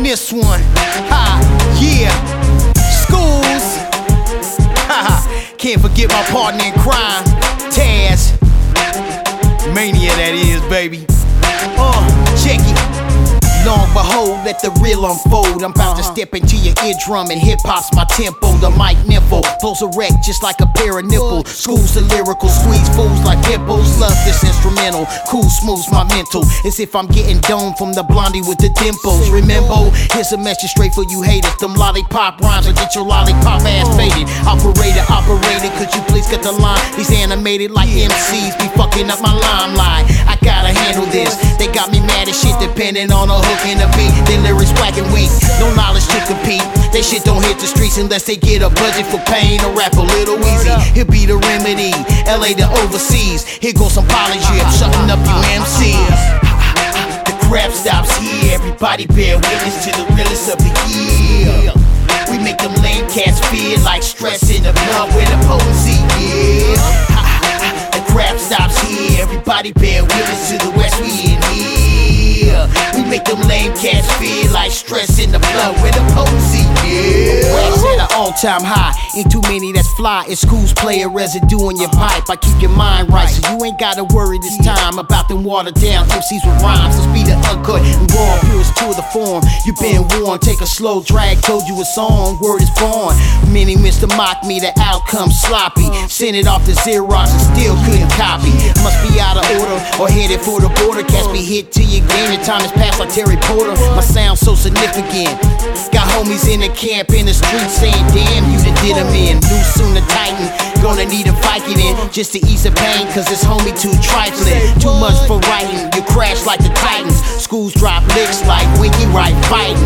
this one. Ha, yeah. Schools. Ha, can't forget my partner in crime, Taz. Mania, that is, baby. Check it. Long behold, let the real unfold. I'm about to step into your eardrum and hip-hop's my tempo. The mic nipple, flows erect just like a pair of nipples. School's the lyrical, squeeze fools like pimples. Love this instrumental, cool smooths my mental. As if I'm getting domed from the blondie with the dimples. Remember, here's a message straight for you haters. Them lollipop rhymes will get your lollipop ass faded. Operator, could you please get the line? These animated like MCs be fucking up my limelight. I gotta handle this. They got me mad as shit depending on a hook and a beat. Their lyrics whack and weak, no knowledge to compete. They shit don't hit the streets unless they get a budget for paying a rap a little easy. Here be the remedy, LA to overseas. Here goes some poly drip, shutting up you MCs. The crap stops here, everybody bear witness to the realest of the year. We make them lame cats feel like stress in the blood with the potency, yeah. The crap stops here, everybody bear witness to the West we in here. We make them lame cats feel like stress in the blood with the potency, yeah. Wax at an all-time high, ain't too many that's fly. It's schools play a residue in your pipe. I keep your mind right, so you ain't gotta worry this time about them watered down MCs with rhymes. The speed of uncut and raw, purest to the form. You been warned, take a slow drag, told you a song, word is born. Many missed to mock me, the outcome sloppy. Sent it off to Xerox and still couldn't copy. Must be out of order or headed for the border. Cats be hit till you gain. The time has passed like Terry Porter. My sound so significant. Got homies in the camp in the street saying, damn, you done did them in. New soon to tighten. Gonna need a Viking in just to ease the pain, cause this homie too trifling. Too much for writing, you crash like the Titans. Schools drop licks like Wiki right fighting.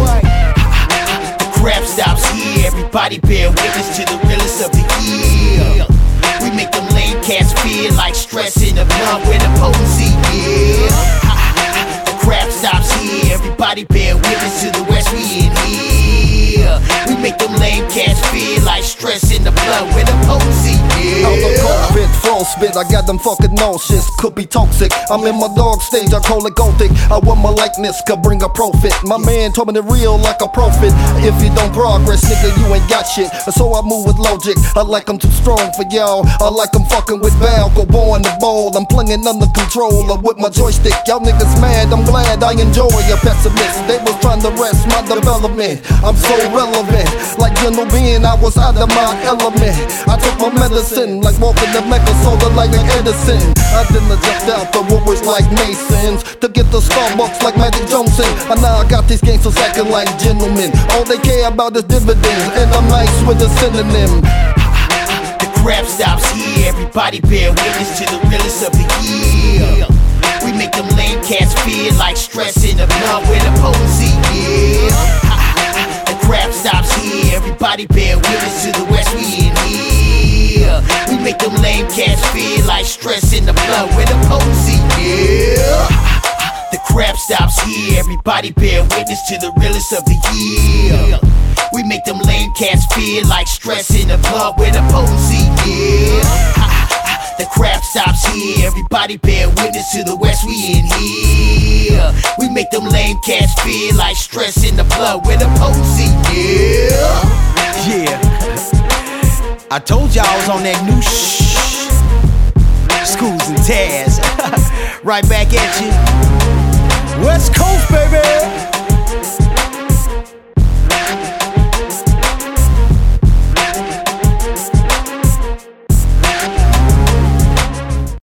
The crap stops here, everybody bear witness to the realest of the year. We make them lame cats feel like stress in the blood with the potency, yeah. The crap stops here, everybody bear witness to the West we in here. We make them lame cats feel like stress in the blood with the potency, yeah. Out the COVID, frostbit, I got them fucking nauseous, could be toxic. I'm in my dog stage, I call it gothic. I want my likeness, could bring a profit. My man told me the real like a prophet. If you don't progress, nigga, you ain't got shit. So I move with logic, I like them too strong for y'all. I like them fucking with Val, go boy in the ball. I'm playing under control with my joystick. Y'all niggas mad, I'm glad I enjoy a pessimist. They was trying to rest my development. I'm so relevant, like General Bean, I was out of my element. I took my medicine, like walking the Mecca, soda like an Edison. I didn't adjust out the woodworks like Masons to get the Starbucks like Magic Johnson. And now I got these gangsters acting like gentlemen. All they care about is dividends, and I'm nice with a synonym. The crap stops here, everybody bear witness to the realest of the year. We make them lame cats feel like stress in the blood with the potency, yeah. The crap stops here, everybody bear witness to the West we in here. We make them lame cats feel like stress in the blood with the potency, yeah. The crap stops here, everybody bear witness to the realest of the year. We make them lame cats feel like stress in the blood with the potency, yeah. The crap stops here, everybody bear witness to the West we in here. We make them lame cats feel like stress in the blood with the potency, yeah. Yeah. I told y'all I was on that new Schools and Taz. Right back at you. West Coast, baby.